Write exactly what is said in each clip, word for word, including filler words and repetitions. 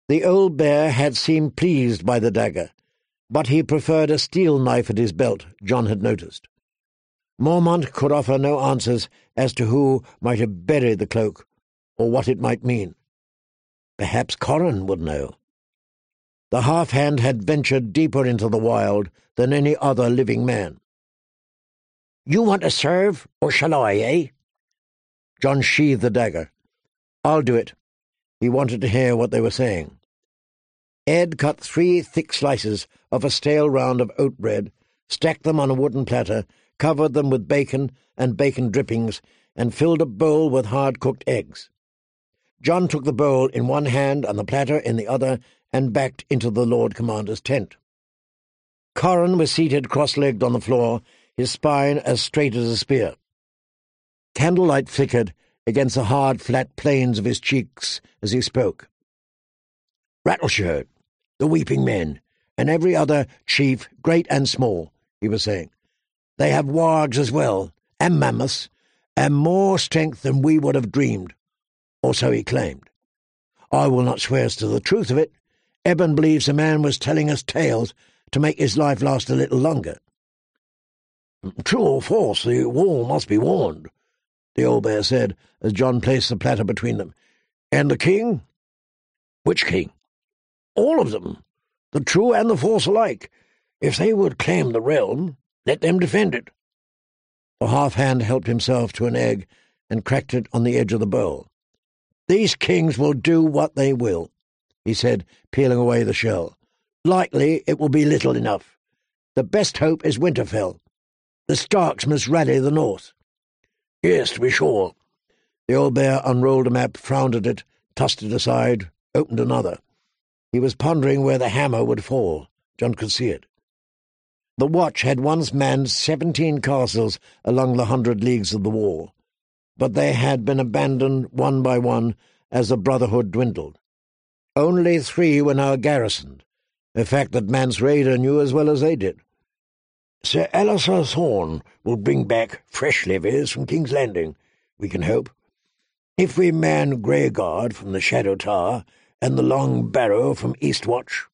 The old bear had seemed pleased by the dagger, but he preferred a steel knife at his belt, John had noticed. Mormont could offer no answers as to who might have buried the cloak, or what it might mean. Perhaps Corran would know. The half-hand had ventured deeper into the wild than any other living man. "You want to serve, or shall I, eh?" John sheathed the dagger. "I'll do it." He wanted to hear what they were saying. Ed cut three thick slices of a stale round of oat bread, stacked them on a wooden platter, covered them with bacon and bacon drippings, and filled a bowl with hard-cooked eggs. John took the bowl in one hand and the platter in the other and backed into the Lord Commander's tent. Corran was seated cross-legged on the floor, his spine as straight as a spear. Candlelight flickered against the hard, flat planes of his cheeks as he spoke. "Rattleshirt, the Weeping Men, and every other chief, great and small," he was saying. "They have wargs as well, and mammoths, and more strength than we would have dreamed, or so he claimed. I will not swear as to the truth of it. Eben believes the man was telling us tales to make his life last a little longer." "True or false, the wall must be warned," the old bear said, as John placed the platter between them. "And the king?" "Which king?" "All of them, the true and the false alike. If they would claim the realm, let them defend it." The half-hand helped himself to an egg and cracked it on the edge of the bowl. "These kings will do what they will," he said, peeling away the shell. "Likely it will be little enough. The best hope is Winterfell. The Starks must rally the north." "Yes, to be sure." The old bear unrolled a map, frowned at it, tossed it aside, opened another. He was pondering where the hammer would fall. John could see it. The Watch had once manned seventeen castles along the hundred leagues of the wall, but they had been abandoned one by one as the Brotherhood dwindled. Only three were now garrisoned, a fact that Mance Rayder knew as well as they did. "Sir Alliser Thorne will bring back fresh levies from King's Landing, we can hope. If we man Greyguard from the Shadow Tower and the Long Barrow from East Watch."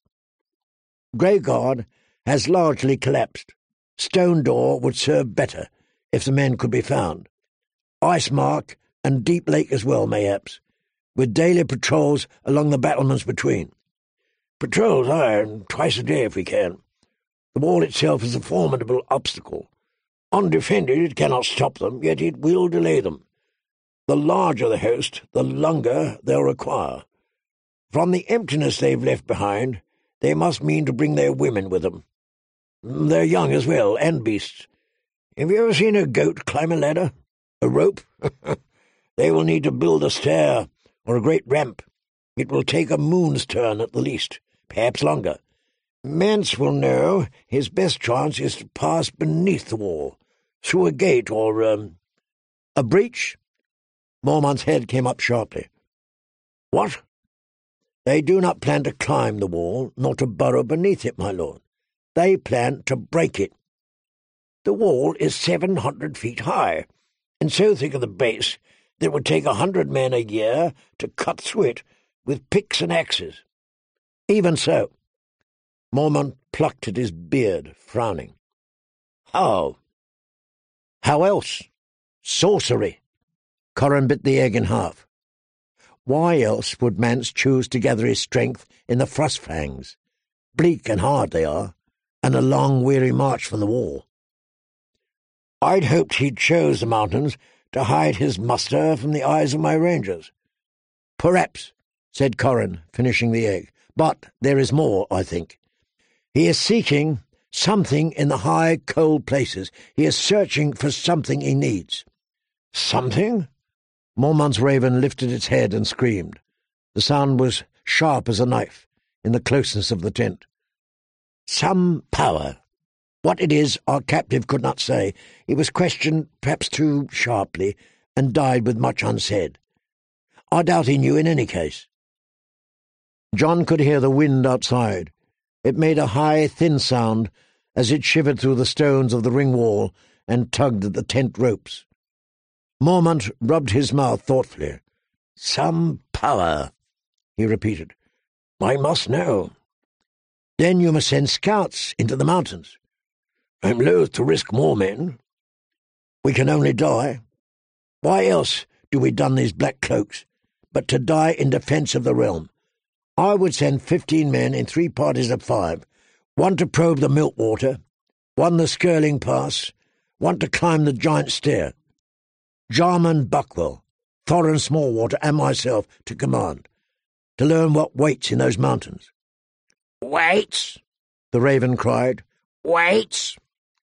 "Greyguard has largely collapsed. Stone Door would serve better if the men could be found. Ice Mark and Deep Lake as well, mayhaps, with daily patrols along the battlements between." "Patrols, aye, and twice a day if we can. The wall itself is a formidable obstacle. Undefended it cannot stop them, yet it will delay them. The larger the host, the longer they'll require. From the emptiness they've left behind, they must mean to bring their women with them. They're young as well, and beasts. Have you ever seen a goat climb a ladder? A rope? They will need to build a stair or a great ramp. It will take a moon's turn at the least, perhaps longer. Mance will know his best chance is to pass beneath the wall, through a gate or, um, a breach." Mormont's head came up sharply. "What?" "They do not plan to climb the wall, nor to burrow beneath it, my lord. They plan to break it. The wall is seven hundred feet high, and so thick at the base that it would take a hundred men a year to cut through it with picks and axes." "Even so." Mormont plucked at his beard, frowning. "How?" "How else? Sorcery." Corran bit the egg in half. Why else would Mance choose to gather his strength in the Frostfangs? Bleak and hard they are, and a long, weary march from the wall. "I'd hoped he'd chose the mountains to hide his muster from the eyes of my rangers." "Perhaps," said Corran, finishing the egg. "But there is more, I think. He is seeking something in the high, cold places. He is searching for something he needs." "Something?" Mormont's raven lifted its head and screamed. The sound was sharp as a knife in the closeness of the tent. "Some power. What it is, our captive could not say. He was questioned, perhaps too sharply, and died with much unsaid. I doubt he knew in any case." John could hear the wind outside. It made a high, thin sound as it shivered through the stones of the ring wall and tugged at the tent ropes. Mormont rubbed his mouth thoughtfully. "Some power," he repeated. I must know. Then you must send scouts into the mountains. I'm loath to risk more men. We can only die. Why else do we don these black cloaks, but to die in defence of the realm? I would send fifteen men in three parties of five, one to probe the Milkwater, one the Skirling Pass, one to climb the Giant Stair. Jarman Buckwell, Thorin Smallwater, and myself to command, to learn what waits in those mountains. "Waits?" the Raven cried. "Waits?"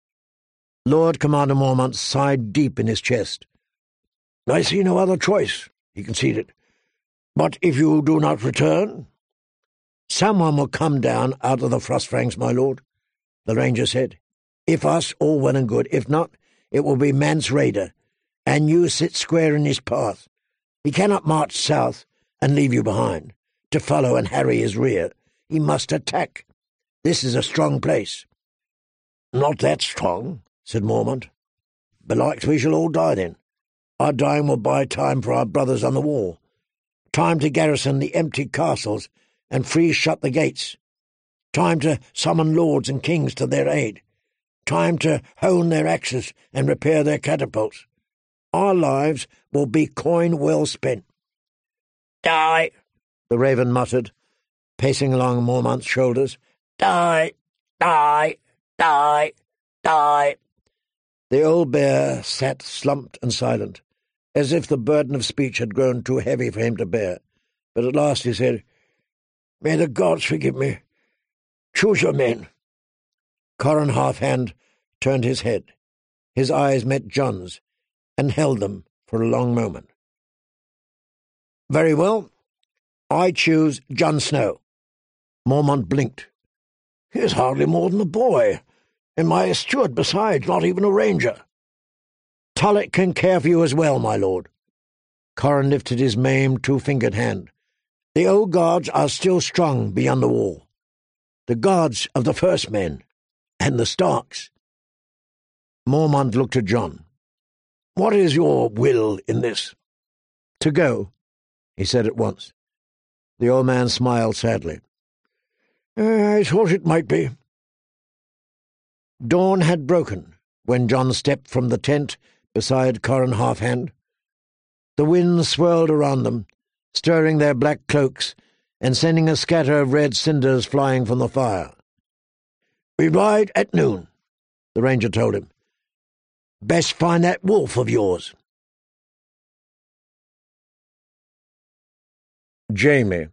Lord Commander Mormont sighed deep in his chest. "I see no other choice," he conceded. "But if you do not return?" "Someone will come down out of the Frostfangs, my lord," the ranger said. "If us, all well and good. If not, it will be Mance Rayder, and you sit square in his path. He cannot march south and leave you behind, to follow and harry his rear. He must attack. This is a strong place." "Not that strong," said Mormont. "Belike we shall all die then. Our dying will buy time for our brothers on the wall, time to garrison the empty castles and freeze shut the gates, time to summon lords and kings to their aid, time to hone their axes and repair their catapults. Our lives will be coin well spent." "Die," the Raven muttered, pacing along Mormont's shoulders. "Die, die, die, die." The old bear sat slumped and silent, as if the burden of speech had grown too heavy for him to bear. But at last he said, "May the gods forgive me. Choose your men." Corran Halfhand turned his head. His eyes met Jon's, and held them for a long moment. "Very well. I choose Jon Snow." Mormont blinked. "He is hardly more than a boy, and my steward besides, not even a ranger." "Tullet can care for you as well, my lord." Corran lifted his maimed, two-fingered hand. "The old gods are still strong beyond the wall. The gods of the first men, and the Starks." Mormont looked at Jon. "What is your will in this?" "To go," he said at once. The old man smiled sadly. "I thought it might be." Dawn had broken when Jon stepped from the tent beside Corran Halfhand. The wind swirled around them, stirring their black cloaks and sending a scatter of red cinders flying from the fire. "We ride at noon," the ranger told him. "Best find that wolf of yours." Jaime.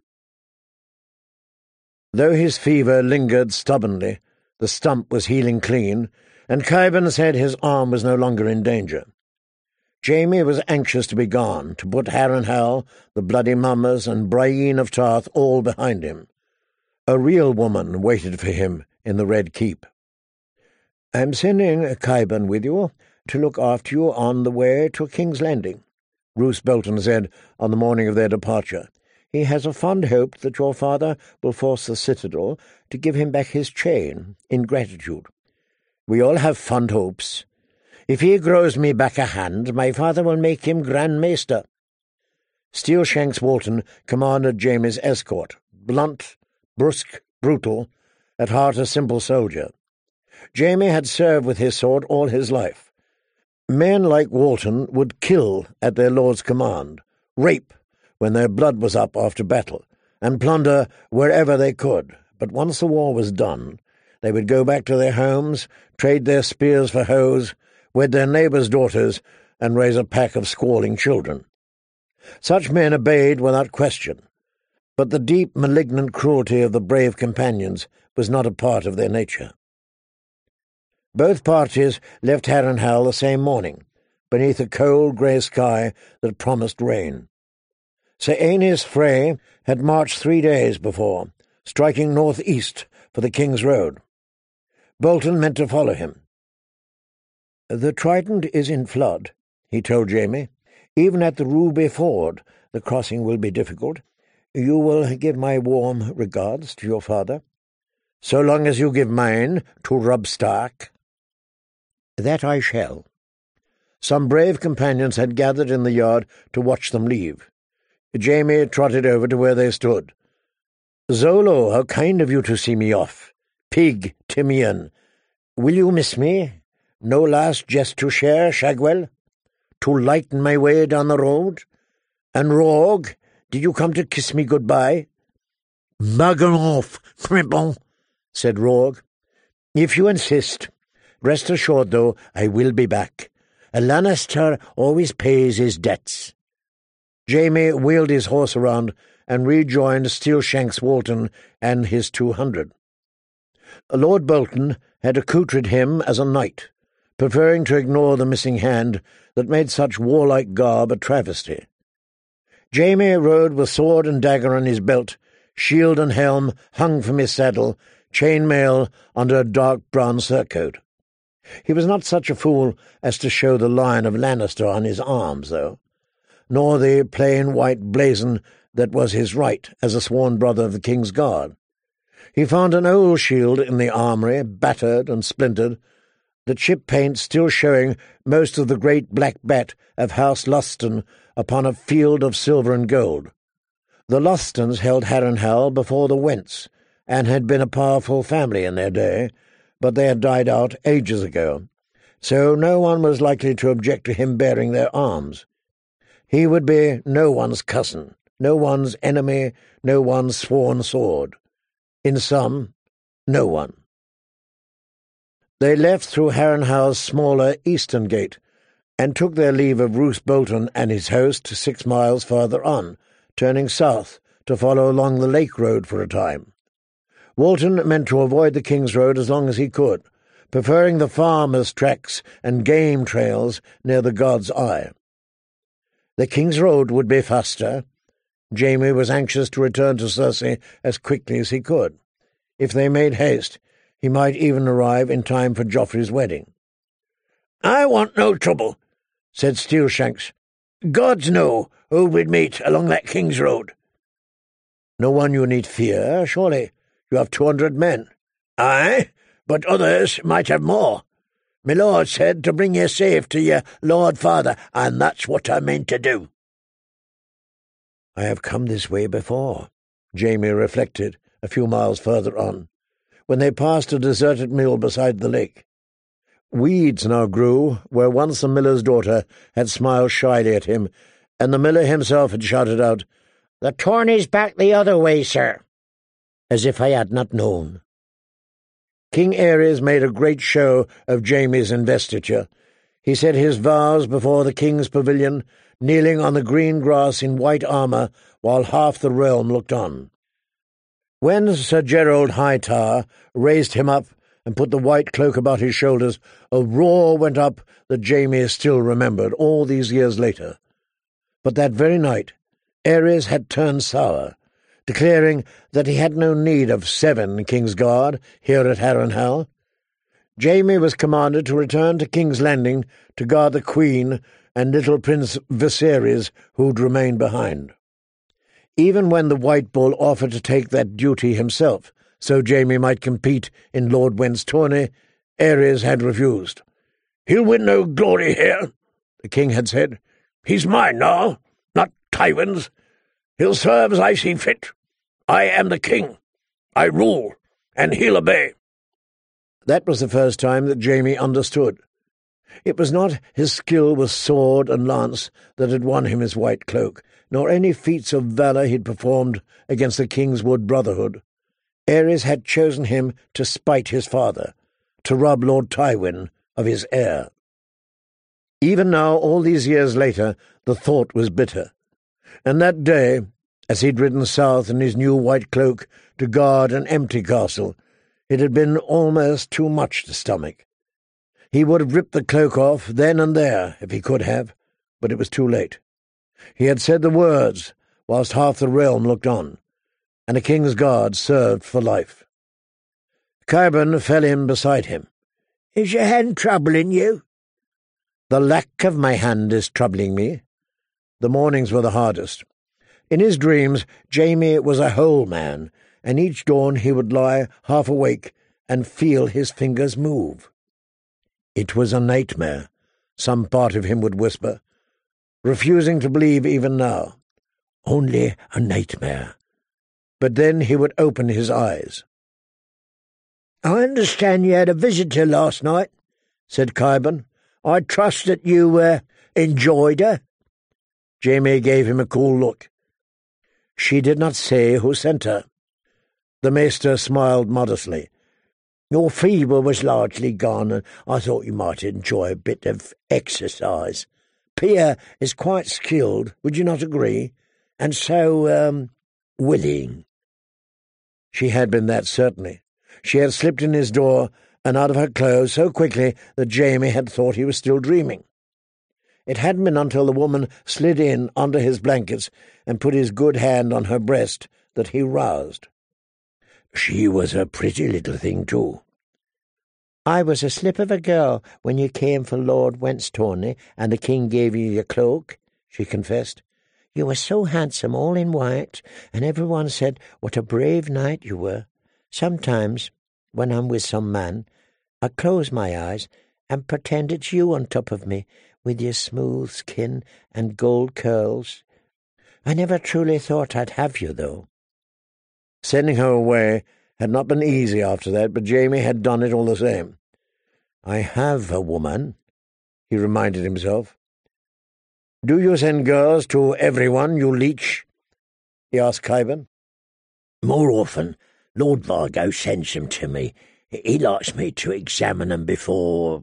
Though his fever lingered stubbornly, the stump was healing clean, and Qyburn said his arm was no longer in danger. Jaime was anxious to be gone, to put Harrenhal, the Bloody Mummers, and Brienne of Tarth all behind him. A real woman waited for him in the Red Keep. "I'm sending Qyburn with you to look after you on the way to King's Landing," Roose Bolton said on the morning of their departure. "He has a fond hope that your father will force the Citadel to give him back his chain in gratitude. We all have fond hopes. If he grows me back a hand, my father will make him Grand Maester." Steelshanks Walton commanded Jaime's escort, blunt, brusque, brutal, at heart a simple soldier. Jaime had served with his sword all his life. Men like Walton would kill at their lord's command, rape when their blood was up after battle, and plunder wherever they could. But once the war was done, they would go back to their homes, trade their spears for hoes, wed their neighbours' daughters, and raise a pack of squalling children. Such men obeyed without question, but the deep, malignant cruelty of the brave companions was not a part of their nature. Both parties left Harrenhal the same morning, beneath a cold grey sky that promised rain. Sir Aenys Frey had marched three days before, striking north-east for the King's Road. Bolton meant to follow him. "The Trident is in flood," he told Jaime. "Even at the Ruby Ford the crossing will be difficult. You will give my warm regards to your father." "So long as you give mine to Robb Stark." "That I shall." Some brave companions had gathered in the yard to watch them leave. Jaime trotted over to where they stood. Zolo, how kind of you to see me off. Pig, Timian, will you miss me? No last jest to share, Shagwell? To lighten my way down the road? And Rogue, did you come to kiss me good-bye? Bugger off, Crimpon, said Rogue. If you insist. Rest assured, though, I will be back. A Lannister always pays his debts. Jaime wheeled his horse around and rejoined Steelshanks Walton and his two hundred. Lord Bolton had accoutred him as a knight, preferring to ignore the missing hand that made such warlike garb a travesty. Jaime rode with sword and dagger on his belt, shield and helm hung from his saddle, chain-mail under a dark brown surcoat. He was not such a fool as to show the lion of Lannister on his arms, though, nor the plain white blazon that was his right as a sworn brother of the King's Guard. He found an old shield in the armoury, battered and splintered, the chip paint still showing most of the great black bat of House Luston upon a field of silver and gold. The Lustons held Harrenhal before the Wents, and had been a powerful family in their day, but they had died out ages ago, so no one was likely to object to him bearing their arms. He would be no one's cousin, no one's enemy, no one's sworn sword. In sum, no one. They left through Harrenhal's smaller eastern gate, and took their leave of Roose Bolton and his host six miles farther on, turning south to follow along the lake road for a time. Walton meant to avoid the King's Road as long as he could, preferring the farmers' tracks and game trails near the God's Eye. The King's Road would be faster. Jaime was anxious to return to Cersei as quickly as he could. If they made haste, he might even arrive in time for Joffrey's wedding. "I want no trouble," said Steelshanks. "Gods know who we'd meet along that King's Road." "No one you need fear, surely. You have two hundred men." "Aye, but others might have more. My lord said to bring you safe to your lord father, and that's what I mean to do." "I have come this way before," Jaime reflected a few miles further on, when they passed a deserted mill beside the lake. Weeds now grew where once the miller's daughter had smiled shyly at him, and the miller himself had shouted out, "The tourney's back the other way, sir," as if I had not known. King Aerys made a great show of Jaime's investiture. He said his vows before the king's pavilion, kneeling on the green grass in white armour while half the realm looked on. When Sir Gerald Hightower raised him up and put the white cloak about his shoulders, a roar went up that Jaime still remembered all these years later. But that very night Aerys had turned sour, declaring that he had no need of seven King's Guard here at Harrenhal. Jaime was commanded to return to King's Landing to guard the Queen and little Prince Viserys, who'd remained behind. Even when the White Bull offered to take that duty himself, so Jaime might compete in Lord Went's tourney, Aerys had refused. "He'll win no glory here," the king had said. "He's mine now, not Tywin's. He'll serve as I see fit. I am the king. I rule, and he'll obey." That was the first time that Jaime understood. It was not his skill with sword and lance that had won him his white cloak, nor any feats of valour he'd performed against the Kingswood Brotherhood. Aerys had chosen him to spite his father, to rob Lord Tywin of his heir. Even now, all these years later, the thought was bitter. And that day, as he'd ridden south in his new white cloak to guard an empty castle, it had been almost too much to stomach. He would have ripped the cloak off then and there, if he could have, but it was too late. He had said the words, whilst half the realm looked on, and a King's Guard served for life. Qyburn fell in beside him. "Is your hand troubling you?" "The lack of my hand is troubling me." The mornings were the hardest. In his dreams, Jaime was a whole man, and each dawn he would lie half awake and feel his fingers move. It was a nightmare, some part of him would whisper, refusing to believe even now. Only a nightmare. but then he would open his eyes. "I understand you had a visitor last night," said Khyben. "I trust that you uh, enjoyed her." Jaime gave him a cool look. "She did not say who sent her." The maester smiled modestly. "Your fever was largely gone, and I thought you might enjoy a bit of exercise. Pia is quite skilled, would you not agree? And so, um, willing." She had been that, certainly. She had slipped in his door and out of her clothes so quickly that Jaime had thought he was still dreaming. It hadn't been until the woman slid in under his blankets and put his good hand on her breast that he roused. "She was a pretty little thing, too." "I was a slip of a girl when you came for Lord Wentstone and the king gave you your cloak," she confessed. "You were so handsome, all in white, and everyone said what a brave knight you were. Sometimes, when I'm with some man, I close my eyes and pretend it's you on top of me, with your smooth skin and gold curls. I never truly thought I'd have you, though." Sending her away had not been easy after that, but Jaime had done it all the same. "I have a woman," he reminded himself. "Do you send girls to everyone you leech?" he asked Khyben. "More often, Lord Vargo sends them to me. He likes me to examine them before...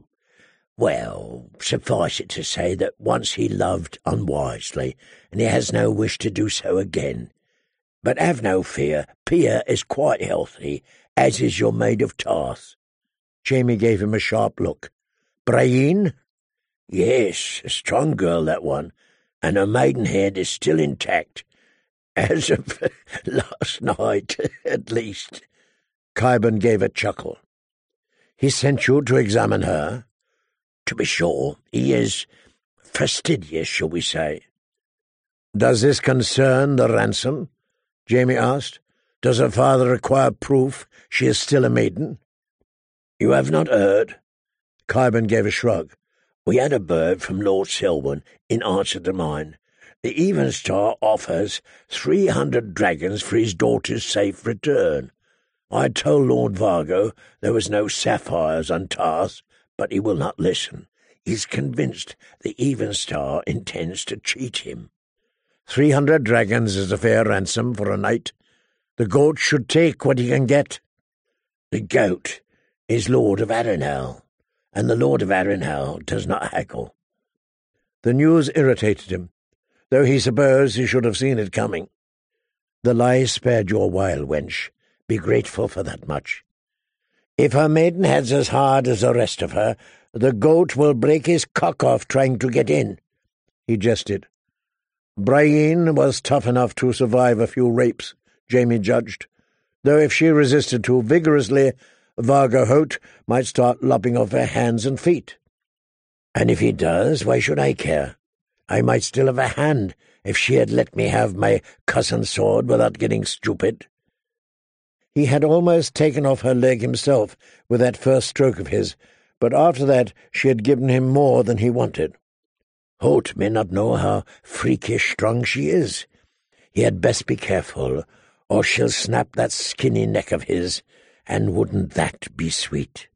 Well, suffice it to say that once he loved unwisely, and he has no wish to do so again. But have no fear, Pia is quite healthy, as is your maid of Tarth." Jaime gave him a sharp look. "Brienne?" "Yes, a strong girl, that one, and her maidenhead is still intact, as of last night, at least." Khyben gave a chuckle. "He sent you to examine her?" "To be sure, he is fastidious, shall we say." "Does this concern the ransom?" Jaime asked. "Does her father require proof she is still a maiden?" "You have not heard?" Khyben gave a shrug. "We had a bird from Lord Selwyn in answer to mine. The Evenstar offers three hundred dragons for his daughter's safe return. I told Lord Vargo there was no sapphires on Tarth, but he will not listen. He's convinced the Evenstar intends to cheat him." Three hundred dragons is a fair ransom for a knight. The goat should take what he can get." "The goat is Lord of Arenhal, and the Lord of Arenhal does not haggle." The news irritated him, though he supposed he should have seen it coming. "The lie spared you a while, wench. Be grateful for that much. If her maidenhead's as hard as the rest of her, the goat will break his cock off trying to get in." He jested. Brienne was tough enough to survive a few rapes, Jaime judged, though if she resisted too vigorously, Vargo Hoat might start lopping off her hands and feet. "And if he does, why should I care? I might still have a hand if she had let me have my cousin's sword without getting stupid." He had almost taken off her leg himself with that first stroke of his, but after that she had given him more than he wanted. Hoat may not know how freakish strong she is. He had best be careful, or she'll snap that skinny neck of his, and wouldn't that be sweet?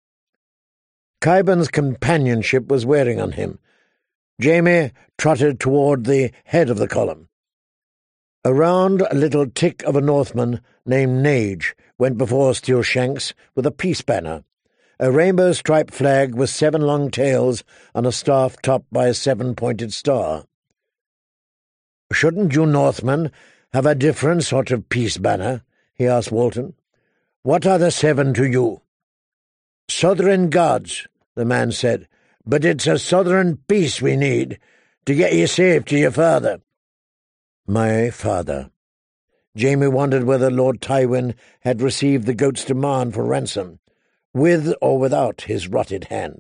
Khyben's companionship was wearing on him. Jaime trotted toward the head of the column. A round little tick of a Northman named Nage went before Steelshanks with a peace banner, a rainbow-striped flag with seven long tails on a staff topped by a seven-pointed star. "Shouldn't you Northmen have a different sort of peace banner?" he asked Walton. "What are the seven to you?" "Southern gods," the man said, "but it's a southern peace we need, to get you safe to your father." My father. Jaime wondered whether Lord Tywin had received the goat's demand for ransom, with or without his rotted hand.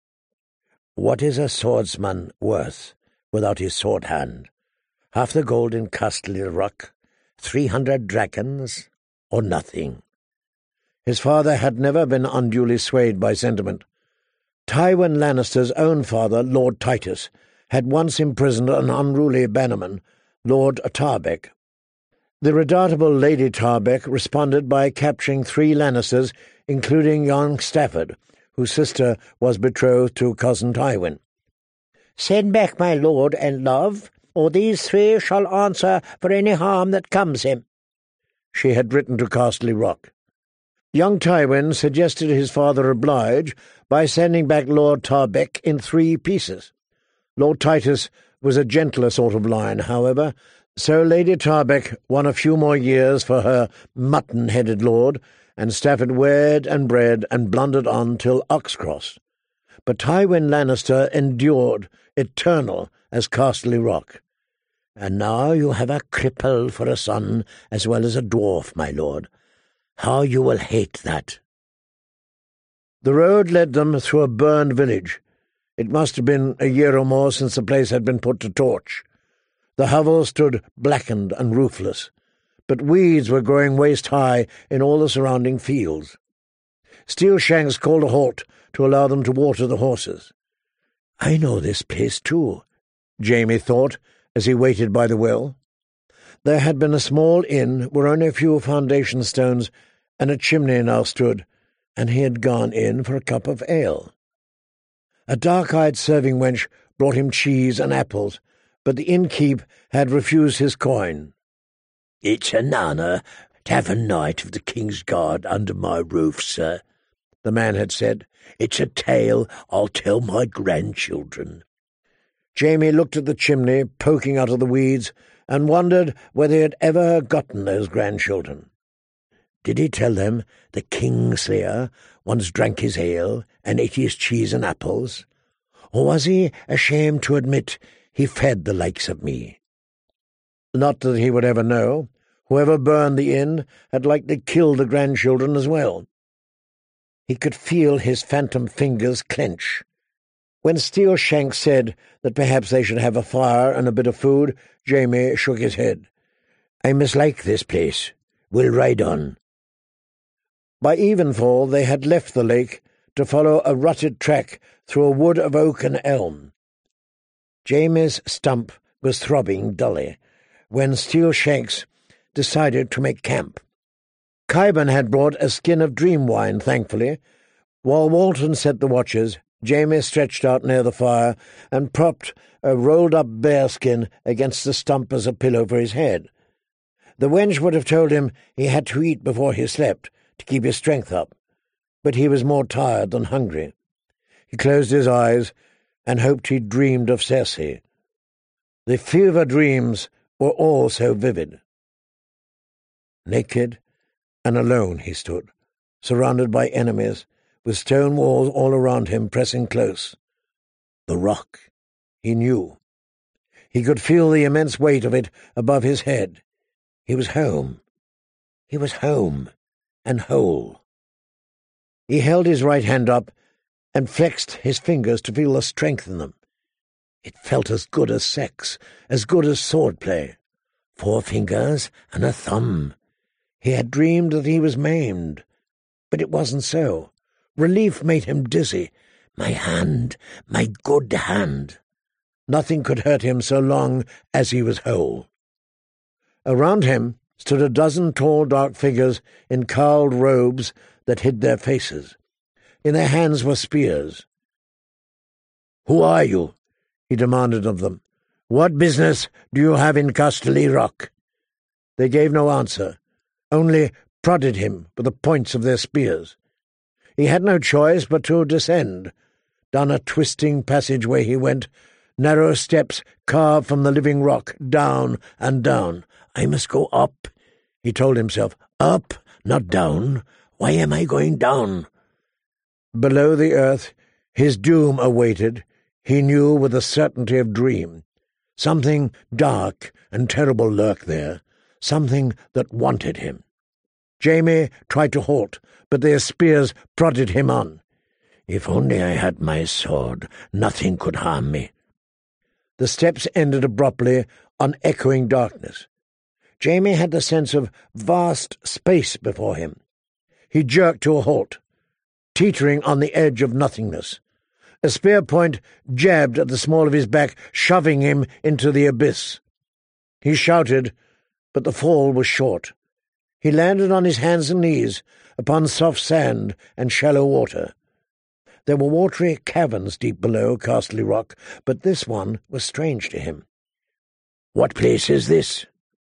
What is a swordsman worth without his sword hand? Half the gold in Castle Rock, three hundred dragons, or nothing? His father had never been unduly swayed by sentiment. Tywin Lannister's own father, Lord Titus, had once imprisoned an unruly bannerman, Lord Tarbeck. The redoubtable Lady Tarbeck responded by capturing three Lannisters, including young Stafford, whose sister was betrothed to cousin Tywin. "Send back my lord and love, or these three shall answer for any harm that comes him," she had written to Casterly Rock. Young Tywin suggested his father oblige by sending back Lord Tarbeck in three pieces. Lord Titus was a gentler sort of lion, however, so Lady Tarbeck won a few more years for her mutton-headed lord, and Stafford wed and bred and blundered on till Uxcross. But Tywin Lannister endured, eternal as Casterly Rock. "And now you have a cripple for a son as well as a dwarf, my lord. How you will hate that." The road led them through a burned village. It must have been a year or more since the place had been put to torch. The hovel stood blackened and roofless, but weeds were growing waist-high in all the surrounding fields. Steelshanks called a halt to allow them to water the horses. "I know this place too," Jaime thought as he waited by the well. There had been a small inn where only a few foundation stones and a chimney now stood, and he had gone in for a cup of ale. A dark-eyed serving wench brought him cheese and apples, but the innkeep had refused his coin. "It's an honour to have a knight of the King's Guard under my roof, sir," the man had said. "It's a tale I'll tell my grandchildren." Jaime looked at the chimney poking out of the weeds and wondered whether he had ever gotten those grandchildren. Did he tell them the Kingslayer once drank his ale and ate his cheese and apples? Or was he ashamed to admit he fed the likes of me? Not that he would ever know. Whoever burned the inn had likely killed the grandchildren as well. He could feel his phantom fingers clench. When Steelshanks said that perhaps they should have a fire and a bit of food, Jaime shook his head. "I mislike this place. We'll ride on." By evenfall they had left the lake to follow a rutted track through a wood of oak and elm. Jaime's stump was throbbing dully when Steelshanks decided to make camp. Qyburn had brought a skin of dream wine, thankfully. While Walton set the watches, Jaime stretched out near the fire and propped a rolled-up bearskin against the stump as a pillow for his head. The wench would have told him he had to eat before he slept to keep his strength up, but he was more tired than hungry. He closed his eyes and hoped he dreamed of Cersei. The fever dreams were all so vivid. Naked and alone he stood, surrounded by enemies, with stone walls all around him pressing close. The rock, he knew. He could feel the immense weight of it above his head. He was home. He was home and whole. He held his right hand up and flexed his fingers to feel the strength in them. It felt as good as sex, as good as swordplay. Four fingers and a thumb. He had dreamed that he was maimed, but it wasn't so. Relief made him dizzy. My hand, my good hand. Nothing could hurt him so long as he was whole. Around him stood a dozen tall dark figures in cowled robes that hid their faces. In their hands were spears. "Who are you?" he demanded of them. "What business do you have in Casterly Rock?" They gave no answer, only prodded him with the points of their spears. He had no choice but to descend. Down a twisting passageway he went, narrow steps carved from the living rock, down and down. "I must go up," he told himself. "Up, not down. Why am I going down?" Below the earth, his doom awaited, he knew with the certainty of dream. Something dark and terrible lurked there, something that wanted him. Jaime tried to halt, but their spears prodded him on. "If only I had my sword, nothing could harm me." The steps ended abruptly on echoing darkness. Jaime had the sense of vast space before him. He jerked to a halt, teetering on the edge of nothingness. A spear point jabbed at the small of his back, shoving him into the abyss. He shouted, but the fall was short. He landed on his hands and knees upon soft sand and shallow water. There were watery caverns deep below Castle Rock, but this one was strange to him. "What place is this?"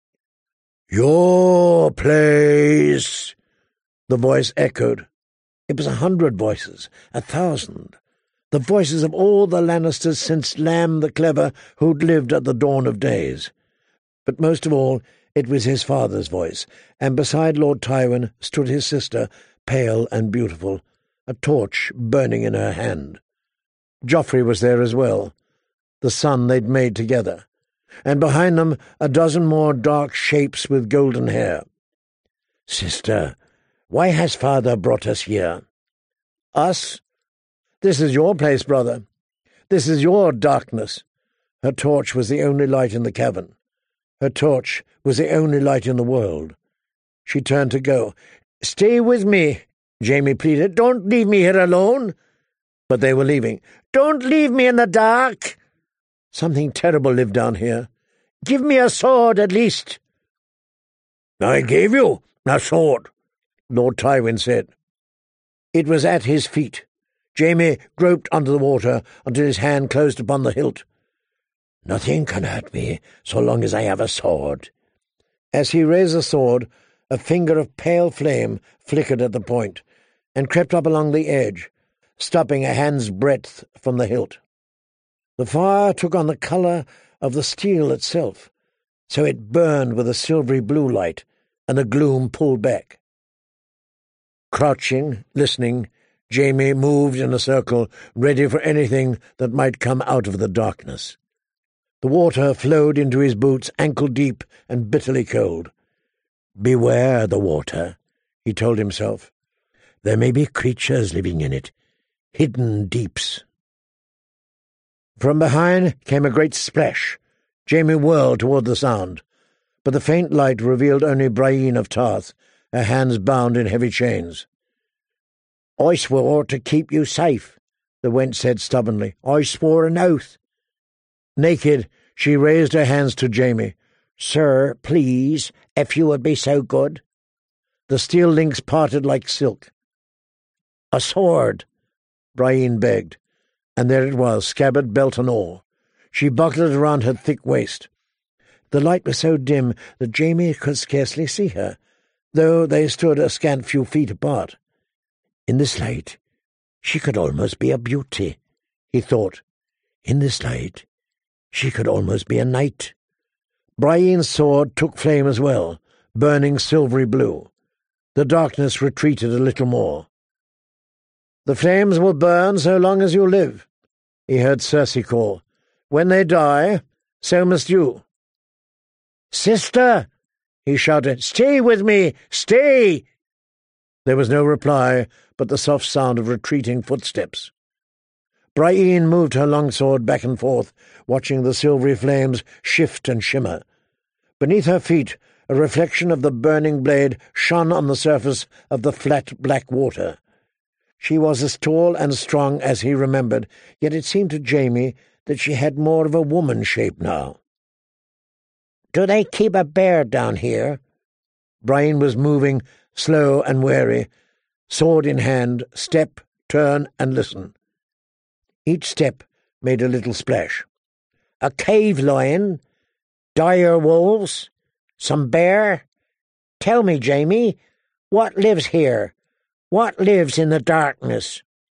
"Your place," the voice echoed. It was a hundred voices, a thousand, the voices of all the Lannisters since Lamb the Clever, who'd lived at the dawn of days. But most of all, it was his father's voice, and beside Lord Tywin stood his sister, pale and beautiful, a torch burning in her hand. Joffrey was there as well, the son they'd made together, and behind them a dozen more dark shapes with golden hair. "Sister, why has father brought us here?" "Us? This is your place, brother. This is your darkness." Her torch was the only light in the cavern. Her torch was the only light in the world. She turned to go. "Stay with me," Jaime pleaded. "Don't leave me here alone." But they were leaving. "Don't leave me in the dark." Something terrible lived down here. "Give me a sword, at least." "I gave you a sword," Lord Tywin said. It was at his feet. Jaime groped under the water until his hand closed upon the hilt. "Nothing can hurt me so long as I have a sword." As he raised the sword, a finger of pale flame flickered at the point and crept up along the edge, stopping a hand's breadth from the hilt. The fire took on the colour of the steel itself, so it burned with a silvery blue light, and the gloom pulled back. Crouching, listening, Jaime moved in a circle, ready for anything that might come out of the darkness. The water flowed into his boots, ankle-deep and bitterly cold. "Beware the water," he told himself. "There may be creatures living in it, hidden deeps." From behind came a great splash. Jaime whirled toward the sound, but the faint light revealed only Brienne of Tarth, her hands bound in heavy chains. "I swore to keep you safe," the wench said stubbornly. "I swore an oath." Naked, she raised her hands to Jaime. "Sir, please, if you would be so good." The steel links parted like silk. "A sword," Brienne begged, and there it was, scabbard, belt, and all. She buckled it around her thick waist. The light was so dim that Jaime could scarcely see her, though they stood a scant few feet apart. In this light, she could almost be a beauty, he thought. In this light, she could almost be a knight. Brienne's sword took flame as well, burning silvery blue. The darkness retreated a little more. "The flames will burn so long as you live," he heard Cersei call. "When they die, so must you." "Sister!" he shouted. "Stay with me! Stay!" There was no reply but the soft sound of retreating footsteps. Brienne moved her longsword back and forth, watching the silvery flames shift and shimmer. Beneath her feet, a reflection of the burning blade shone on the surface of the flat black water. She was as tall and strong as he remembered, yet it seemed to Jaime that she had more of a woman shape now. "Do they keep a bear down here?" Brienne was moving, slow and wary, sword in hand, step, turn, and listen. Each step made a little splash. "A cave lion? Dire wolves? Some bear? Tell me, Jaime, what lives here? What lives in the darkness?"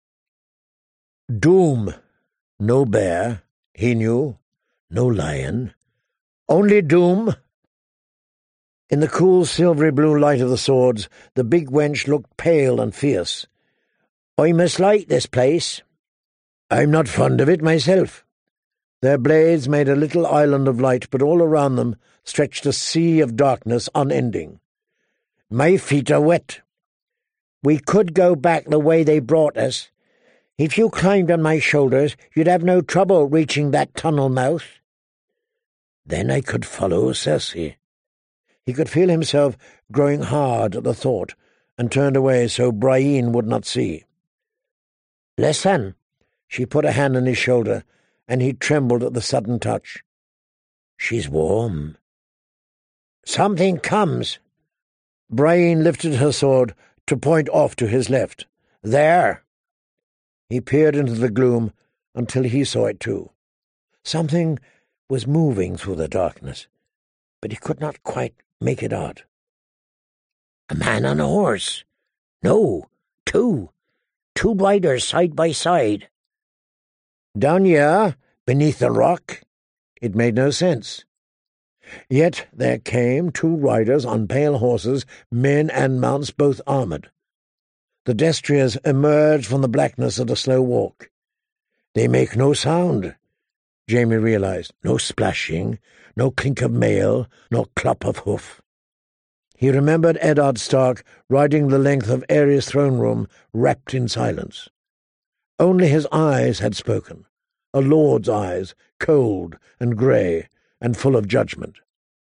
Doom. No bear, he knew. No lion. Only doom. In the cool silvery blue light of the swords, the big wench looked pale and fierce. "I must like this place. I'm not fond of it myself." Their blades made a little island of light, but all around them stretched a sea of darkness unending. "My feet are wet." "We could go back the way they brought us. If you climbed on my shoulders, you'd have no trouble reaching that tunnel mouth." Then I could follow Cersei. He could feel himself growing hard at the thought, and turned away so Brienne would not see. "Listen." She put a hand on his shoulder, and he trembled at the sudden touch. "She's warm." Something comes. Brian lifted her sword to point off to his left. There! He peered into the gloom until he saw it too. Something was moving through the darkness, but he could not quite make it out. A man on a horse. No, two. Two riders side by side. Down here, beneath the rock? It made no sense. Yet there came two riders on pale horses, men and mounts both armoured. The destriers emerged from the blackness at a slow walk. They make no sound, Jamie realized. No splashing, no clink of mail, no clop of hoof. He remembered Eddard Stark riding the length of Aerys' throne room, wrapped in silence. Only his eyes had spoken, a lord's eyes, cold and grey and full of judgment.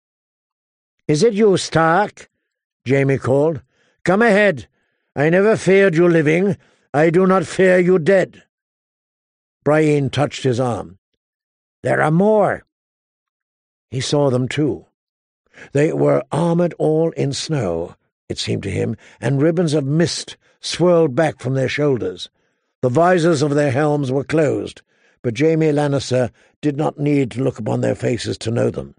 "Is it you, Stark?" Jamie called. "Come ahead. I never feared you living. I do not fear you dead." Brian touched his arm. "There are more." He saw them too. They were armoured all in snow, it seemed to him, and ribbons of mist swirled back from their shoulders. The visors of their helms were closed, but Jaime Lannister did not need to look upon their faces to know them.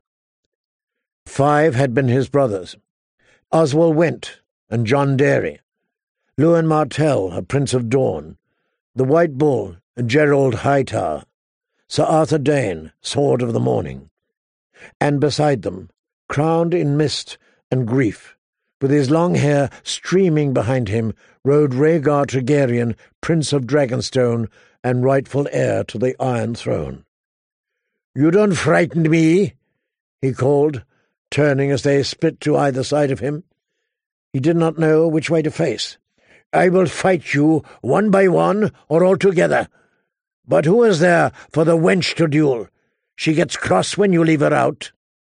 Five had been his brothers: Oswell Went and John Derry, Lewin Martell, a Prince of Dorne, the White Bull, Gerald Hightower, Sir Arthur Dayne, Sword of the Morning. And beside them, crowned in mist and grief, with his long hair streaming behind him, rode Rhaegar Targaryen, Prince of Dragonstone and rightful heir to the Iron Throne. "You don't frighten me," he called, turning as they split to either side of him. He did not know which way to face. "I will fight you one by one or all together. But who is there for the wench to duel? She gets cross when you leave her out."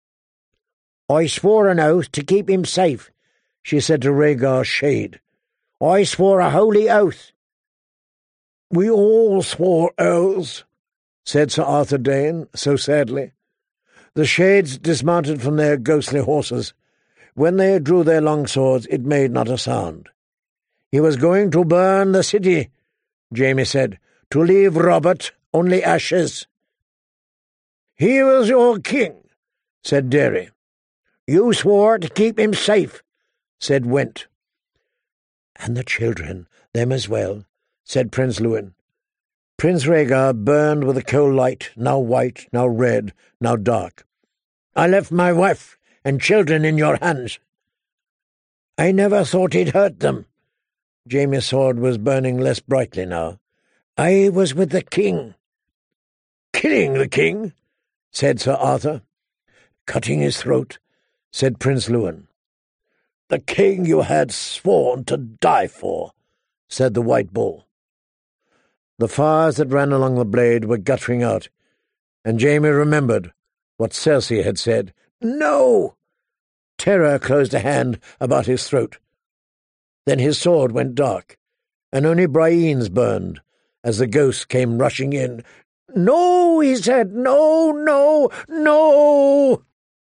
"I swore an oath to keep him safe," she said to Rhaegar's shade. "I swore a holy oath." "We all swore oaths," said Sir Arthur Dayne, so sadly. The shades dismounted from their ghostly horses. When they drew their long swords, it made not a sound. "He was going to burn the city," Jaime said, "to leave Robert only ashes." "He was your king," said Derry. "You swore to keep him safe," said Went. "And the children, them as well," said Prince Lewin. Prince Rhaegar burned with a cold light, now white, now red, now dark. "I left my wife and children in your hands." "I never thought he'd hurt them." Jaime's sword was burning less brightly now. "I was with the king." "Killing the king?" said Sir Arthur. "Cutting his throat," said Prince Lewin. "The king you had sworn to die for," said the White Bull. The fires that ran along the blade were guttering out, and Jaime remembered what Cersei had said. "No!" Terror closed a hand about his throat. Then his sword went dark, and only Brienne's burned, as the ghost came rushing in. "No," he said, "no, no, no!"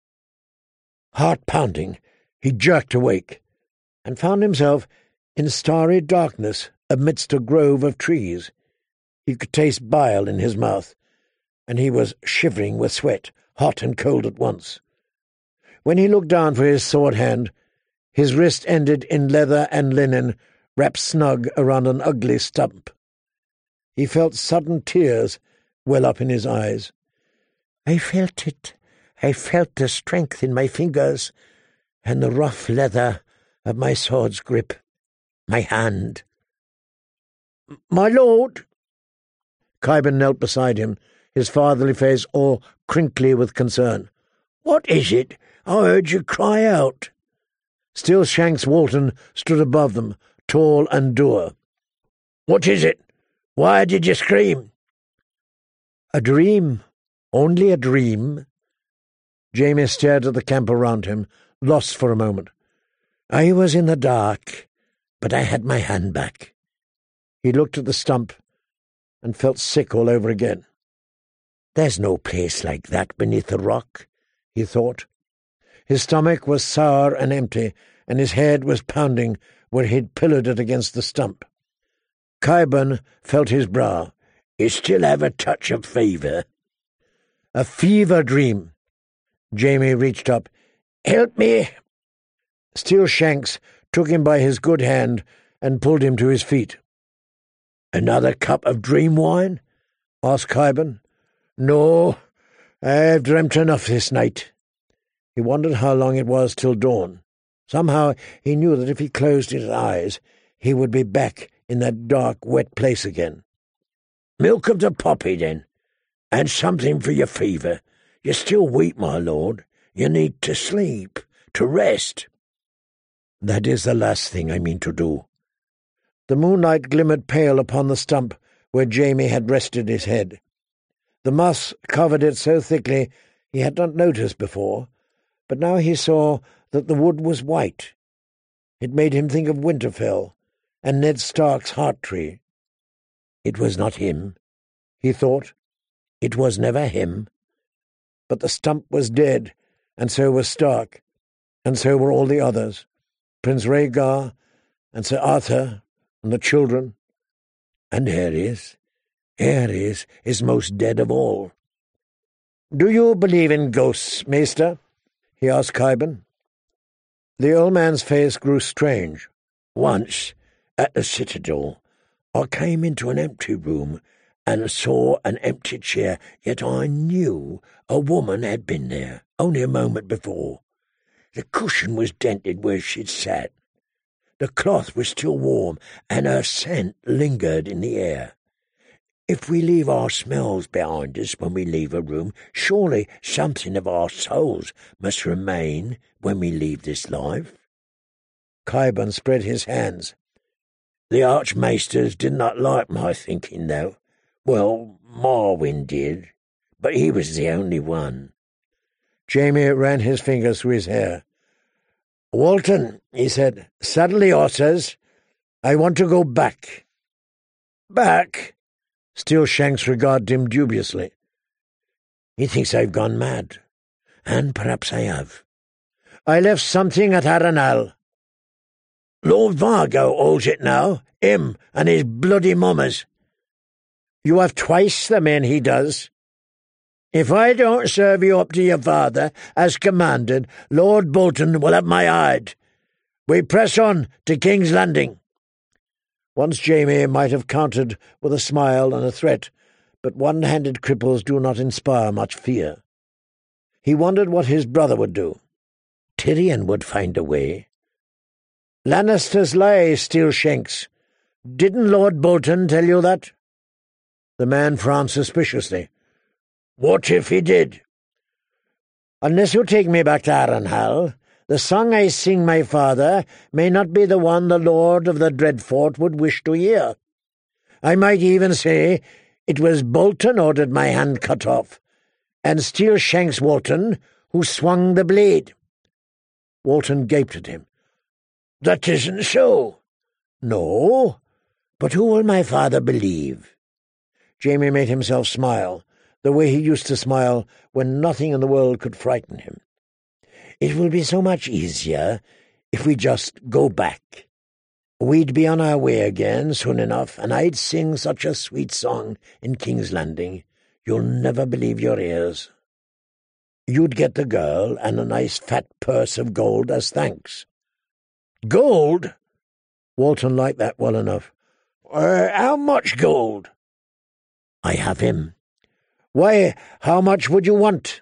Heart pounding, he jerked awake, and found himself in starry darkness amidst a grove of trees. He could taste bile in his mouth, and he was shivering with sweat, hot and cold at once. When he looked down for his sword hand, his wrist ended in leather and linen, wrapped snug around an ugly stump. He felt sudden tears well up in his eyes. "I felt it. I felt the strength in my fingers, and the rough leather of my sword's grip. My hand." "My lord!" Qyburn knelt beside him, his fatherly face all crinkly with concern. "What is it? I heard you cry out." Still Shanks Walton stood above them, tall and dour. "What is it? Why did you scream?" "A dream. Only a dream." Jaime stared at the camp around him, lost for a moment. "I was in the dark, but I had my hand back." He looked at the stump and felt sick all over again. "There's no place like that beneath the rock," he thought. His stomach was sour and empty, and his head was pounding where he'd pillowed it against the stump. Qyburn felt his brow. "You still have a touch of fever?" "A fever dream." Jamie reached up. "Help me." Steel Shanks took him by his good hand and pulled him to his feet. "Another cup of dream wine?" asked Qyburn. "No, I've dreamt enough this night." He wondered how long it was till dawn. Somehow he knew that if he closed his eyes, he would be back in that dark, wet place again. "Milk of the poppy, then, and something for your fever. You're still weak, my lord. You need to sleep, to rest." "That is the last thing I mean to do." The moonlight glimmered pale upon the stump where Jamie had rested his head. The moss covered it so thickly he had not noticed before, but now he saw that the wood was white. It made him think of Winterfell and Ned Stark's heart-tree. It was not him, he thought. It was never him. But the stump was dead, and so was Stark, and so were all the others, Prince Rhaegar, and Sir Arthur, and the children. And Aerys, Aerys is most dead of all. "Do you believe in ghosts, Maester?" he asked Qyburn. The old man's face grew strange. "Once, at the Citadel, I came into an empty room and saw an empty chair, yet I knew a woman had been there only a moment before. The cushion was dented where she'd sat. The cloth was still warm, and her scent lingered in the air. If we leave our smells behind us when we leave a room, surely something of our souls must remain when we leave this life." Qyburn spread his hands. "The Archmaesters did not like my thinking, though. Well, Marwyn did, but he was the only one." Jamie ran his fingers through his hair. "Walton," he said, "saddle the horses. I want to go back." "Back?" Steel Shanks regarded him dubiously. "He thinks I've gone mad, and perhaps I have. I left something at Harrenhal." "Lord Vargo holds it now, him and his bloody mummers." "You have twice the men he does." "If I don't serve you up to your father, as commanded, Lord Bolton will have my hide. We press on to King's Landing." Once Jamie might have countered with a smile and a threat, but one-handed cripples do not inspire much fear. He wondered what his brother would do. Tyrion would find a way. "Lannisters lie, Steel Shanks. Didn't Lord Bolton tell you that?" The man frowned suspiciously. "What if he did?" "Unless you take me back to Harrenhal, the song I sing my father may not be the one the Lord of the Dreadfort would wish to hear. I might even say it was Bolton ordered my hand cut off, and Steel Shanks Walton who swung the blade." Walton gaped at him. "That isn't so." "No? But who will my father believe?" Jamie made himself smile, the way he used to smile when nothing in the world could frighten him. "It will be so much easier if we just go back. We'd be on our way again soon enough, and I'd sing such a sweet song in King's Landing, you'll never believe your ears. You'd get the girl and a nice fat purse of gold as thanks." "Gold?" Walton liked that well enough. Uh, how much gold?" "I have him." "Why, how much would you want?"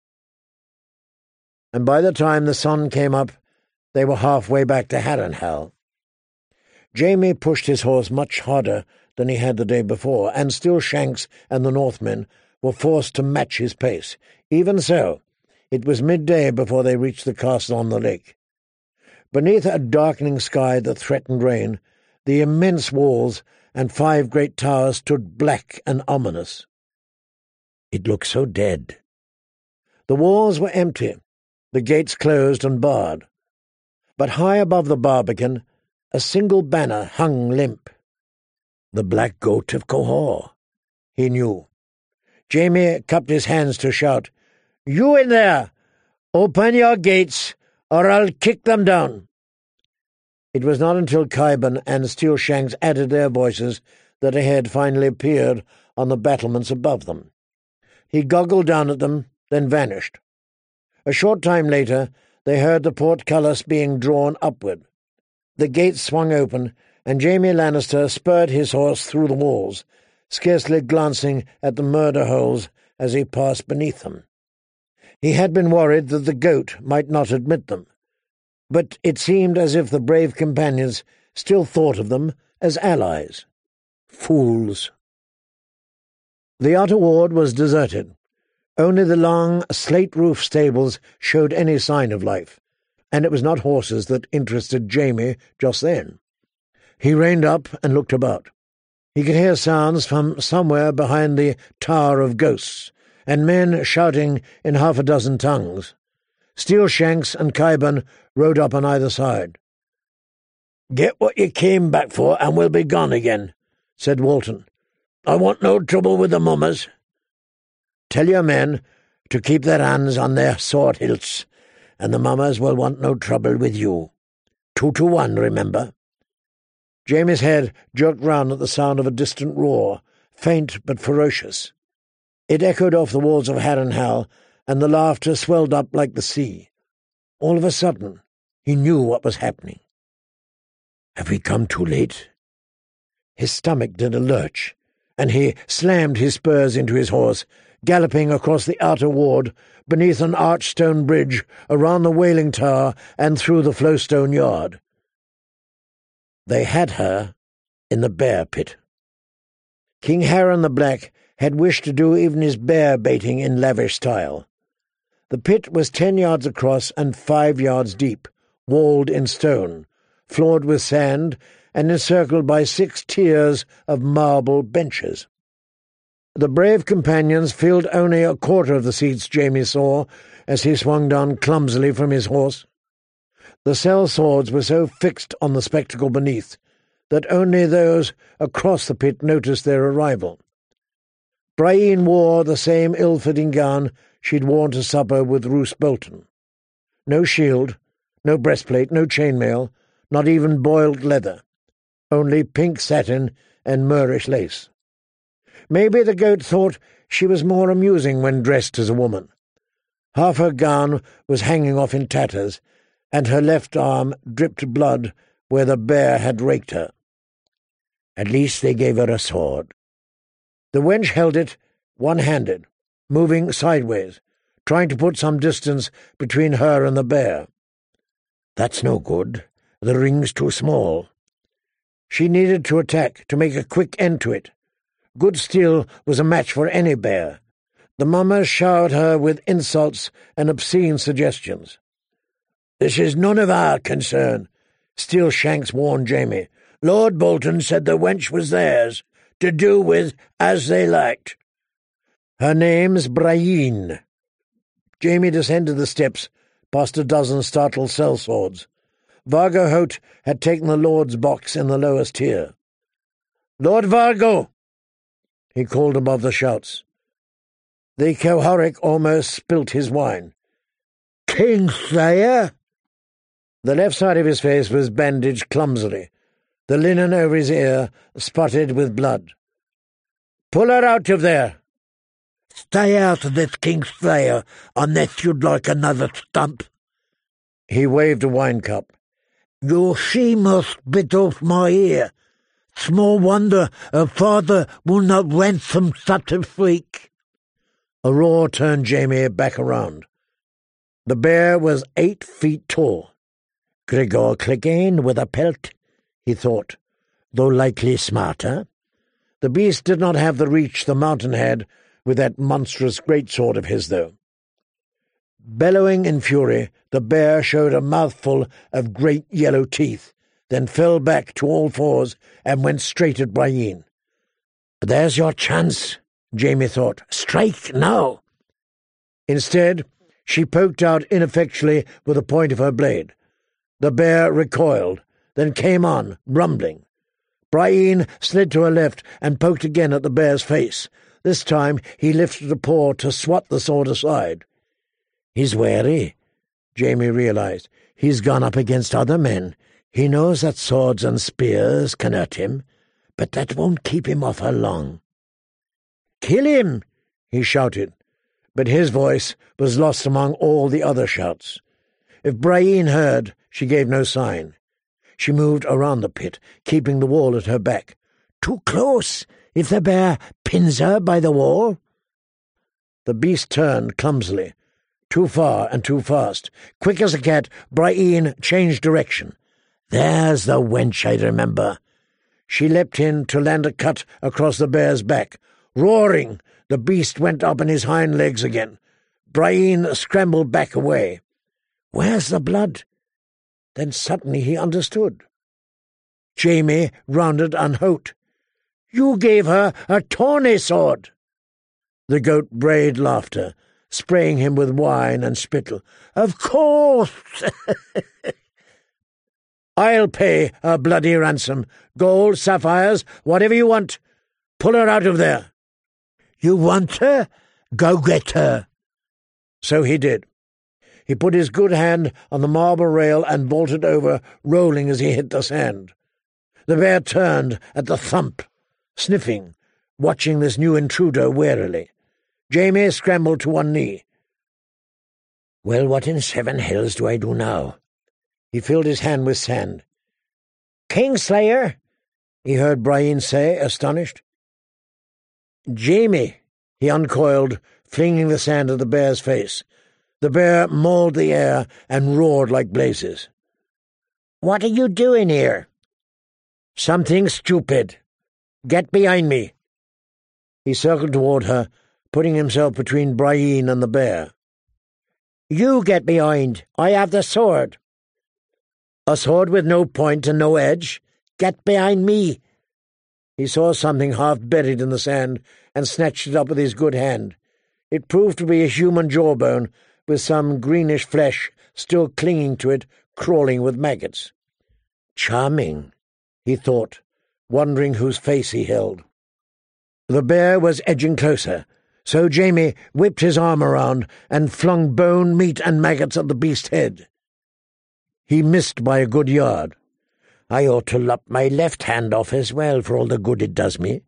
And by the time the sun came up, they were halfway back to Harrenhal. Jamie pushed his horse much harder than he had the day before, and Steel Shanks and the Northmen were forced to match his pace. Even so, it was midday before they reached the castle on the lake. Beneath a darkening sky that threatened rain, the immense walls and five great towers stood black and ominous. It looked so dead. The walls were empty, the gates closed and barred. But high above the barbican, a single banner hung limp. The Black Goat of Qohor, he knew. Jamie cupped his hands to shout, "You in there! "Open your gates, or I'll kick them down." It was not until Khyben and Steelshanks added their voices that a head finally appeared on the battlements above them. He goggled down at them, then vanished. A short time later, they heard the portcullis being drawn upward. The gates swung open, and Jaime Lannister spurred his horse through the walls, scarcely glancing at the murder holes as he passed beneath them. He had been worried that the goat might not admit them, but it seemed as if the brave companions still thought of them as allies. Fools. The outer ward was deserted. Only the long, slate-roof stables showed any sign of life, and it was not horses that interested Jaime just then. He reined up and looked about. He could hear sounds from somewhere behind the Tower of Ghosts, and men shouting in half a dozen tongues. Steelshanks and Khyben rode up on either side. "Get what you came back for, and we'll be gone again," said Walton. "I want no trouble with the mummers." "Tell your men to keep their hands on their sword hilts, and the mummers will want no trouble with you. Two to one, remember." Jaime's head jerked round at the sound of a distant roar, faint but ferocious. It echoed off the walls of Harrenhal, and the laughter swelled up like the sea. All of a sudden, he knew what was happening. "Have we come too late?" His stomach did a lurch, and he slammed his spurs into his horse, galloping across the outer ward, beneath an arched stone bridge, around the Wailing Tower, and through the Flowstone Yard. They had her in the bear pit. King Harren the Black had wished to do even his bear baiting in lavish style. The pit was ten yards across and five yards deep, walled in stone, floored with sand, and encircled by six tiers of marble benches. The brave companions filled only a quarter of the seats Jaime saw as he swung down clumsily from his horse. The cell swords were so fixed on the spectacle beneath that only those across the pit noticed their arrival. Brienne wore the same ill-fitting gown she'd worn to supper with Roose Bolton. No shield, no breastplate, no chainmail, not even boiled leather, only pink satin and Moorish lace. Maybe the goat thought she was more amusing when dressed as a woman. Half her gown was hanging off in tatters, and her left arm dripped blood where the bear had raked her. At least they gave her a sword. The wench held it one-handed, moving sideways, trying to put some distance between her and the bear. That's no good. The ring's too small. She needed to attack, to make a quick end to it. Good steel was a match for any bear. The mummers showered her with insults and obscene suggestions. "This is none of our concern," Steelshanks warned Jaime. "Lord Bolton said the wench was theirs, to do with as they liked." "Her name's Brienne." Jaime descended the steps, past a dozen startled sellswords. Vargo Hoat had taken the Lord's box in the lowest tier. "Lord Vargo!" he called above the shouts. The Cohoric almost spilt his wine. "Kingslayer?" The left side of his face was bandaged clumsily, the linen over his ear spotted with blood. "Pull her out of there!" "Stay out of this, Kingslayer, unless you'd like another stump." He waved a wine cup. "Your she must bit off my ear. Small wonder her father will not ransom such a freak." A roar turned Jaime back around. The bear was eight feet tall. Gregor Clegane with a pelt, he thought, though likely smarter. The beast did not have the reach the mountain had with that monstrous greatsword of his, though. Bellowing in fury, the bear showed a mouthful of great yellow teeth, then fell back to all fours and went straight at Brienne. "There's your chance," Jaime thought. "Strike now." Instead, she poked out ineffectually with the point of her blade. The bear recoiled, then came on, rumbling. Brienne slid to her left and poked again at the bear's face. This time he lifted a paw to swat the sword aside. "He's wary," Jamie realized. He's gone up against other men. He knows that swords and spears can hurt him, but that won't keep him off her long. "Kill him!" he shouted, but his voice was lost among all the other shouts. If Brienne heard, she gave no sign. She moved around the pit, keeping the wall at her back. "Too close, if the bear pins her by the wall." The beast turned clumsily. Too far and too fast. Quick as a cat, Brienne changed direction. "There's the wench I remember." She leapt in to land a cut across the bear's back. Roaring, the beast went up on his hind legs again. Brienne scrambled back away. "Where's the blood?" Then suddenly he understood. Jamie rounded on Hout. "You gave her a tawny sword." The goat brayed laughter, spraying him with wine and spittle. "Of course!" "I'll pay a bloody ransom. Gold, sapphires, whatever you want. Pull her out of there." "You want her? Go get her." So he did. He put his good hand on the marble rail and vaulted over, rolling as he hit the sand. The bear turned at the thump, sniffing, watching this new intruder warily. Jamie scrambled to one knee. "Well, what in seven hells do I do now?" He filled his hand with sand. "Kingslayer," he heard Brienne say, astonished. "Jamie," he uncoiled, flinging the sand at the bear's face. The bear mauled the air and roared like blazes. "What are you doing here?" "Something stupid. Get behind me." He circled toward her, putting himself between Brienne and the bear. "You get behind. I have the sword." "A sword with no point and no edge? Get behind me." He saw something half buried in the sand and snatched it up with his good hand. It proved to be a human jawbone, with some greenish flesh still clinging to it, crawling with maggots. Charming, he thought, wondering whose face he held. The bear was edging closer, so Jamie whipped his arm around and flung bone, meat, and maggots at the beast's head. He missed by a good yard. "I ought to lop my left hand off as well for all the good it does me."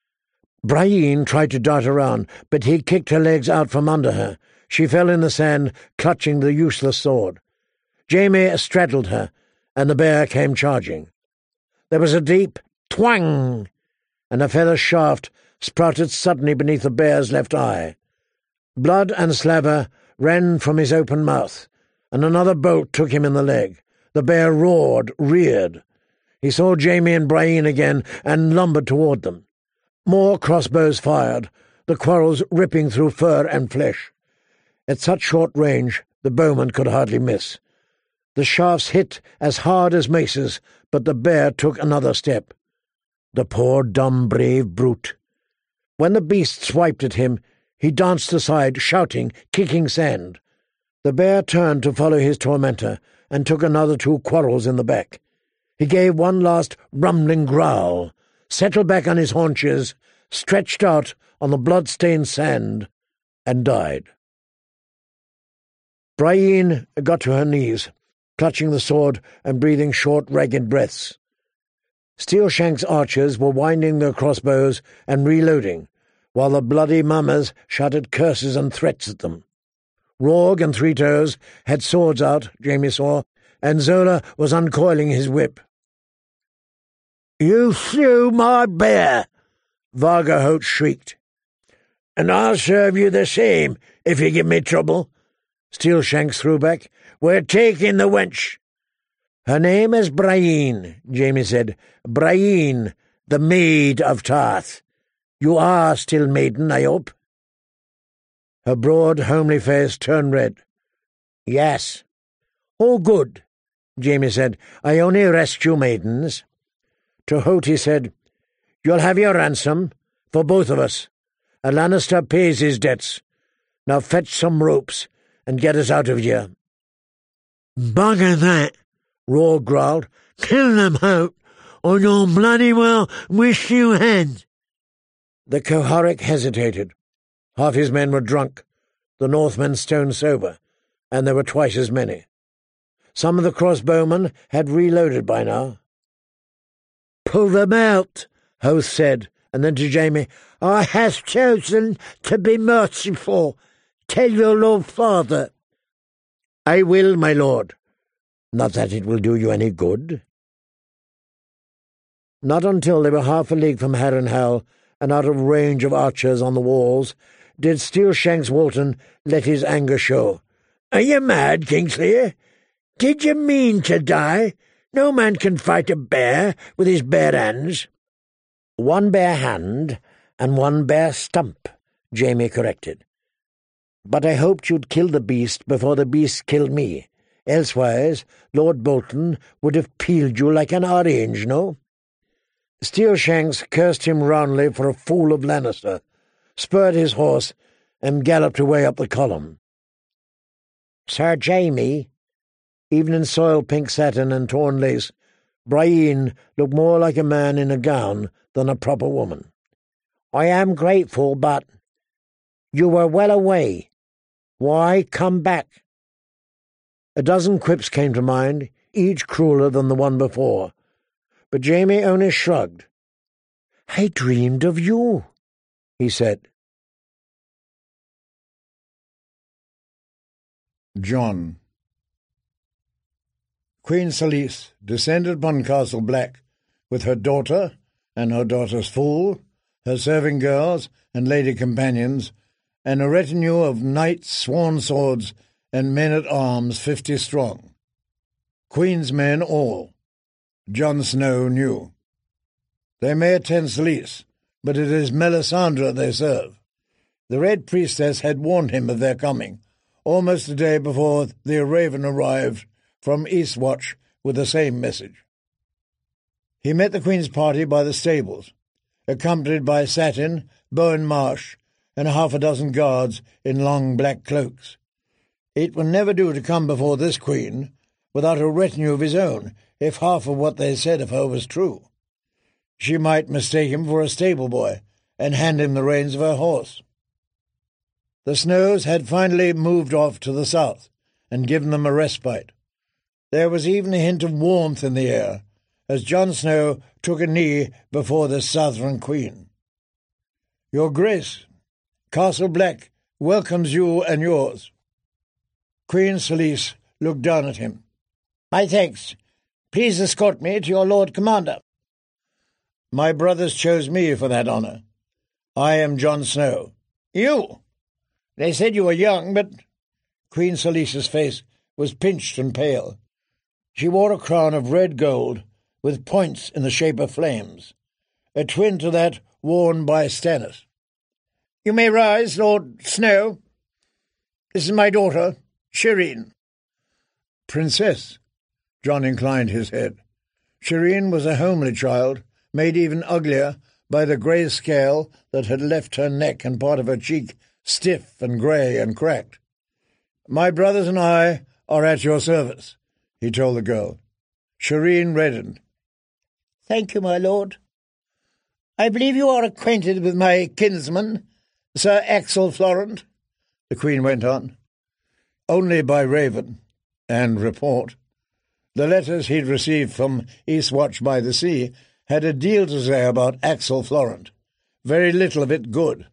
Brienne tried to dart around, but he kicked her legs out from under her. She fell in the sand, clutching the useless sword. Jamie straddled her, and the bear came charging. There was a deep twang, and a feather shaft sprouted suddenly beneath the bear's left eye. Blood and slaver ran from his open mouth, and another bolt took him in the leg. The bear roared, reared. He saw Jamie and Brienne again, and lumbered toward them. More crossbows fired, the quarrels ripping through fur and flesh. At such short range, the bowman could hardly miss. The shafts hit as hard as maces, but the bear took another step. The poor, dumb, brave brute. When the beast swiped at him, he danced aside, shouting, kicking sand. The bear turned to follow his tormentor, and took another two quarrels in the back. He gave one last rumbling growl, settled back on his haunches, stretched out on the blood-stained sand, and died. Brienne got to her knees, clutching the sword and breathing short, ragged breaths. Steelshank's archers were winding their crossbows and reloading, while the bloody mummers shouted curses and threats at them. Rourg and Three Toes had swords out, Jamie saw, and Zola was uncoiling his whip. "You slew my bear!" Varga Hout shrieked. "And I'll serve you the same, if you give me trouble," Steelshanks threw back. "We're taking the wench." "Her name is Brienne," Jamie said. "Brienne, the Maid of Tarth. You are still maiden, I hope?" Her broad, homely face turned red. "Yes." "Oh, good," Jamie said. "I only rescue maidens." To Hout he said, "You'll have your ransom, for both of us. A Lannister pays his debts. Now fetch some ropes, and get us out of here." "Bugger that," Rourg growled. "Kill them, Hout, or you'll bloody well wish you had." The Qoharic hesitated. Half his men were drunk, the Northmen stone sober, and there were twice as many. Some of the crossbowmen had reloaded by now. "Pull them out," Hoth said, and then to Jamie, "I have chosen to be merciful. Tell your Lord Father." "I will, my lord. Not that it will do you any good." Not until they were half a league from Harrenhal and out of range of archers on the walls did Steelshanks Walton let his anger show. "Are you mad, Kingsley? Did you mean to die? No man can fight a bear with his bare hands." "One bare hand and one bare stump," Jamie corrected. "But I hoped you'd kill the beast before the beast killed me. Elsewise, Lord Bolton would have peeled you like an orange, no?" Steelshanks cursed him roundly for a fool of Lannister, spurred his horse, and galloped away up the column. Sir Jamie, even in soiled pink satin and torn lace, Brienne looked more like a man in a gown than a proper woman. "I am grateful, but you were well away. Why come back?" A dozen quips came to mind, each crueler than the one before, but Jamie only shrugged. "I dreamed of you," he said. John. Queen Selyse descended upon Castle Black with her daughter and her daughter's fool, her serving girls and lady companions, and a retinue of knights, sworn swords, and men-at-arms fifty strong. Queen's men all, Jon Snow knew. They may attend Selyse, but it is Melisandre they serve. The Red Priestess had warned him of their coming, almost a day before the Raven arrived from Eastwatch with the same message. He met the Queen's party by the stables, accompanied by Satin, Bowen Marsh, and half a dozen guards in long black cloaks. It would never do to come before this Queen without a retinue of his own, if half of what they said of her was true. She might mistake him for a stable boy and hand him the reins of her horse. The Snows had finally moved off to the south and given them a respite. There was even a hint of warmth in the air as Jon Snow took a knee before the Southron Queen. "Your Grace, Castle Black welcomes you and yours." Queen Selyse looked down at him. "My thanks. Please escort me to your Lord Commander." "My brothers chose me for that honour. I am Jon Snow." "You? They said you were young, but—" Queen Selyse's face was pinched and pale. She wore a crown of red gold with points in the shape of flames, a twin to that worn by Stannis. "You may rise, Lord Snow. This is my daughter, Shireen." "Princess." Jon inclined his head. Shireen was a homely child, made even uglier by the grey scale that had left her neck and part of her cheek stiff and grey and cracked. "My brothers and I are at your service," he told the girl. Shireen reddened. "Thank you, my lord. I believe you are acquainted with my kinsman, Sir Axel Florent," the Queen went on. "Only by Raven and report. The letters he'd received from Eastwatch by the Sea had a deal to say about Axel Florent. Very little of it good."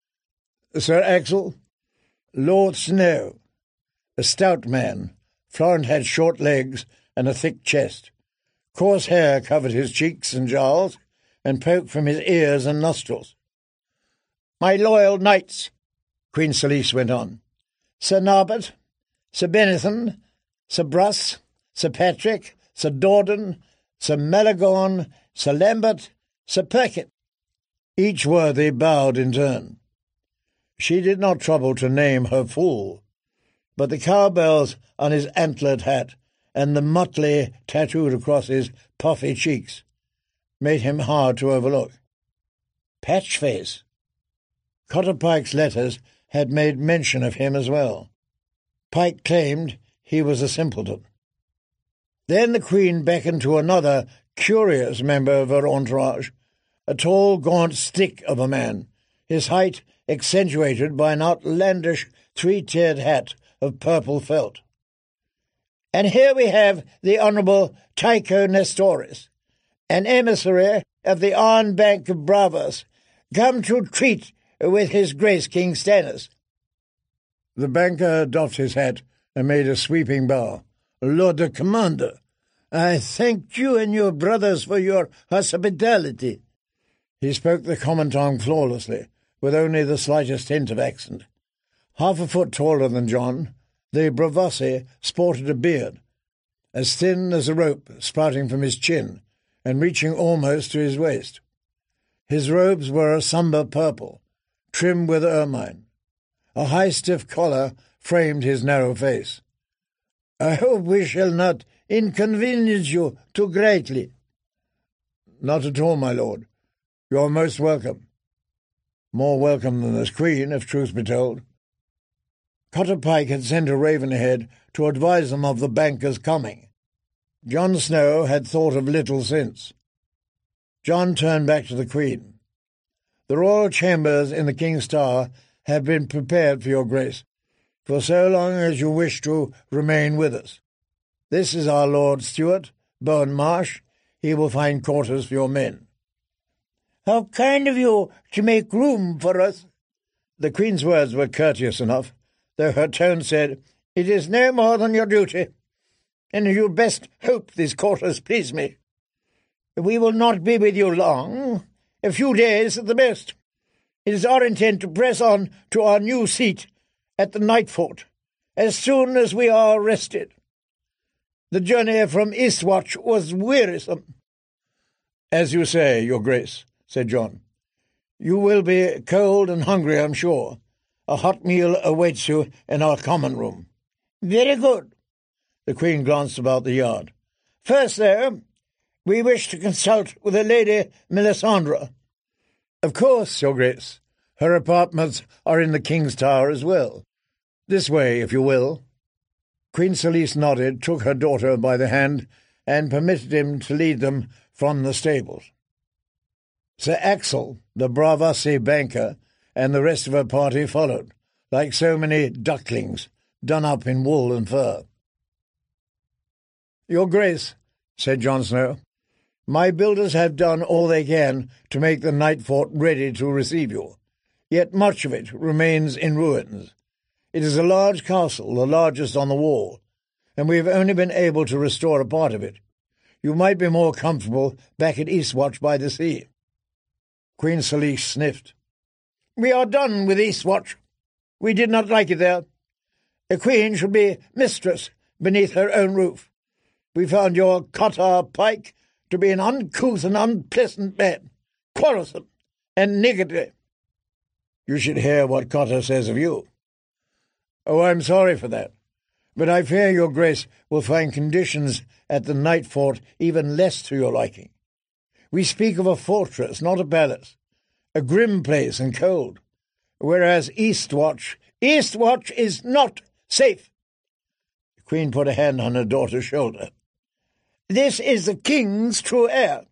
"Sir Axel?" "Lord Snow. A stout man. Florent had short legs and a thick chest. Coarse hair covered his cheeks and jowls, and poked from his ears and nostrils." "My loyal knights," Queen Selyse went on. "Sir Norbert, Sir Benethon, Sir Bruss, Sir Patrick, Sir Dorden, Sir Malagorn, Sir Lambert, Sir Perkett." Each worthy bowed in turn. She did not trouble to name her fool, but the cowbells on his antlered hat and the motley tattooed across his puffy cheeks made him hard to overlook. Patchface. Cotter Pike's letters had made mention of him as well. Pike claimed he was a simpleton. Then the Queen beckoned to another curious member of her entourage, a tall, gaunt stick of a man, his height accentuated by an outlandish three-tiered hat of purple felt. And here we have the Honourable Tycho Nestoris, an emissary of the Iron Bank of Bravos, come to treat with his Grace King Stannis. The banker doffed his hat and made a sweeping bow. Lord the Commander, I thank you and your brothers for your hospitality. He spoke the common tongue flawlessly, with only the slightest hint of accent. Half a foot taller than John, the Bravossi sported a beard, as thin as a rope sprouting from his chin and reaching almost to his waist. His robes were a sombre purple, trimmed with ermine. A high stiff collar framed his narrow face. I hope we shall not inconvenience you too greatly. Not at all, my lord. You are most welcome. More welcome than this queen, if truth be told. Cotter Pike had sent a raven ahead to advise them of the banker's coming. Jon Snow had thought of little since. John turned back to the Queen. The royal chambers in the King's Tower have been prepared for your grace, for so long as you wish to remain with us. This is our Lord Stewart, Bowen Marsh. He will find quarters for your men. How kind of you to make room for us. The Queen's words were courteous enough, though her tone said, It is no more than your duty, and you'd best hope these quarters please me. We will not be with you long, a few days at the best. It is our intent to press on to our new seat at the Night Fort as soon as we are rested. The journey from Eastwatch was wearisome. As you say, your grace, said John. You will be cold and hungry, I'm sure. A hot meal awaits you in our common room. Very good. The Queen glanced about the yard. First, though, we wish to consult with the Lady Melisandre. Of course, your grace. Her apartments are in the King's Tower as well. This way, if you will. Queen Selyse nodded, took her daughter by the hand, and permitted him to lead them from the stables. Sir Axel, the Bravossi banker, and the rest of her party followed, like so many ducklings, done up in wool and fur. Your Grace, said Jon Snow, my builders have done all they can to make the Night Fort ready to receive you, yet much of it remains in ruins. It is a large castle, the largest on the wall, and we have only been able to restore a part of it. You might be more comfortable back at Eastwatch by the sea. Queen Selyse sniffed. We are done with Eastwatch. We did not like it there. A queen should be mistress beneath her own roof. We found your Cotter Pike to be an uncouth and unpleasant man, quarrelsome and niggardly. You should hear what Cotter says of you. Oh, I'm sorry for that, but I fear your grace will find conditions at the Night Fort even less to your liking. We speak of a fortress, not a palace, a grim place and cold, whereas Eastwatch, Eastwatch is not safe. The Queen put a hand on her daughter's shoulder. This is the King's true heir.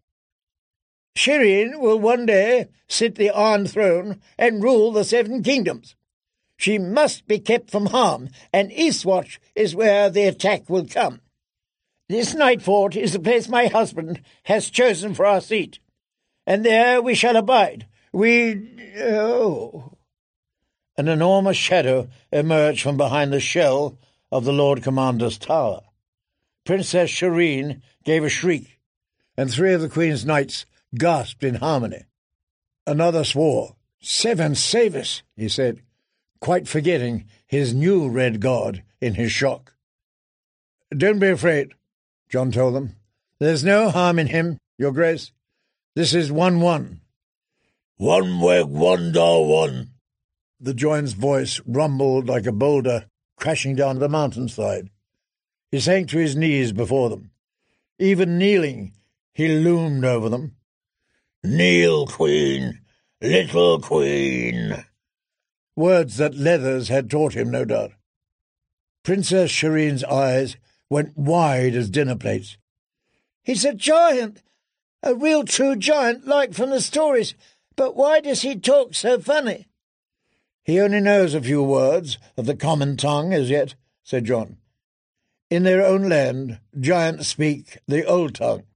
Shireen will one day sit the Iron Throne and rule the Seven Kingdoms. She must be kept from harm, and Eastwatch is where the attack will come. This Night Fort is the place my husband has chosen for our seat, and there we shall abide. We... oh... An enormous shadow emerged from behind the shell of the Lord Commander's tower. Princess Shireen gave a shriek, and three of the Queen's knights gasped in harmony. Another swore. Seven save us, he said, quite forgetting his new red god in his shock. Don't be afraid, John told them. There's no harm in him, your grace. This is one-one. One weg, one door, one. The Join's voice rumbled like a boulder crashing down the mountainside. He sank to his knees before them. Even kneeling, he loomed over them. Kneel, Queen, little Queen. Words that Leathers had taught him, no doubt. Princess Shireen's eyes went wide as dinner plates. He's a giant, a real true giant like from the stories, but why does he talk so funny? "He only knows a few words of the common tongue as yet," said John. "In their own land, giants speak the old tongue."